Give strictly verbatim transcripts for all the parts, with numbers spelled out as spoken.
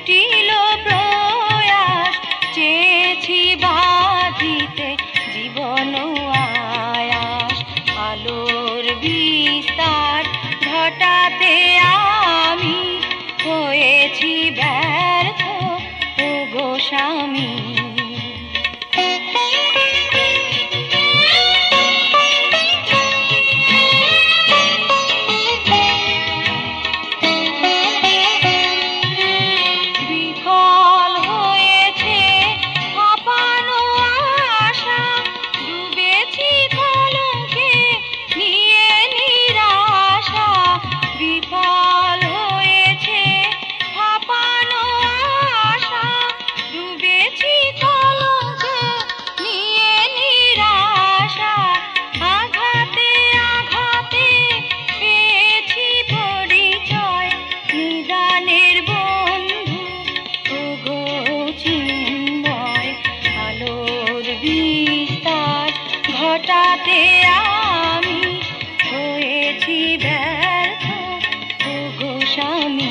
কুটিল প্রয়াস চেয়েছি বাঁধিতে জীবন আয়াস। আলোর বিস্তার ঘটাতে আমি হয়েছি ব্যর্থ ওগো স্বামী। ঘটাতে আমি হয়েছি ব্যর্থ ওগো স্বামী।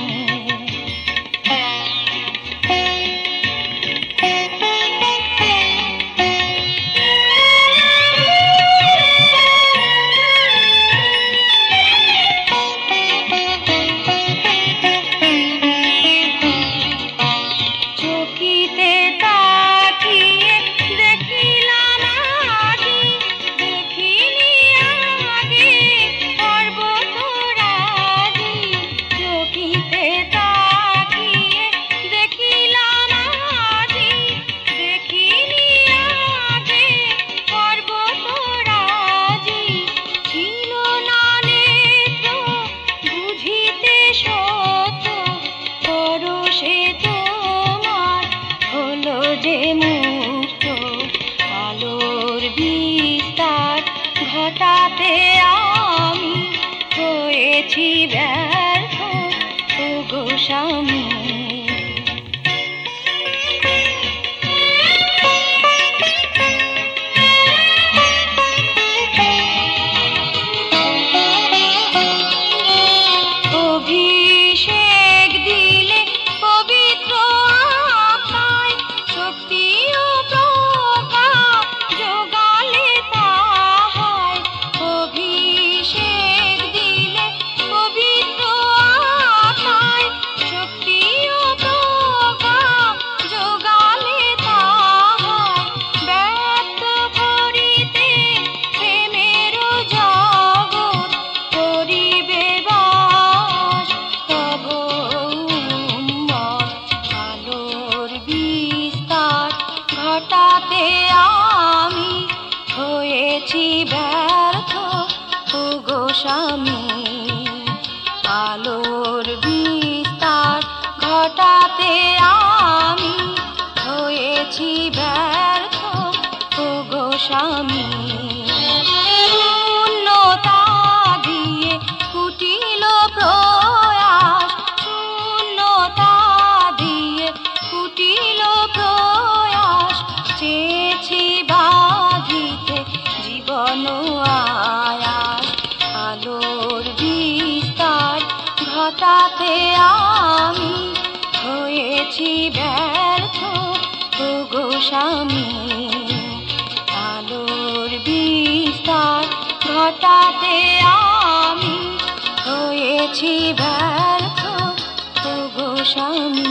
চকিতে তাকিয়ে দেখিলাম আজি দেখিনি আগে পর্বতরাজি। চকিতে তাকিয়ে দেখিলাম আজি দেখিনি আগে পর্বতরাজি। ছিল না নেত্র বুঝিতে সত্য পরশে তোমার হলো যে মুক্ত। আলোর বিস্তার ঘটাতে আমি হয়েছি ব্যর্থ ওগো স্বামী। অভিষেক দিলে পবিত্র আত্মায় শক্তি ও প্রজ্ঞা যোগালে তাহায়। অভিষেক দিলে পবিত্র আত্মায় শক্তি ও প্রজ্ঞা যোগালে তাহায়। ব্যক্ত করিতে প্রেমের জগৎ করিবে বাস তব উম্মত। আলোর বিস্তার ঘটাতে আমি হয়েছি ব্যর্থ ওগো স্বামী। আলোর বিস্তার ঘটাতে আমি হয়েছি ব্যর্থ ওগো স্বামী। শূন্যতা দিয়ে কুটিল প্রয়াস শূন্যতা দিয়ে কুটিল প্রয়াস চেয়েছি বাঁধিতে জীবন আয়াস। আলোর বিস্তার ঘটাতে আমি হয়েছি ব্যর্থ ওগো স্বামী। আলোর বিস্তার ঘটাতে আমি হয়েছি ব্যর্থ ওগো স্বামী।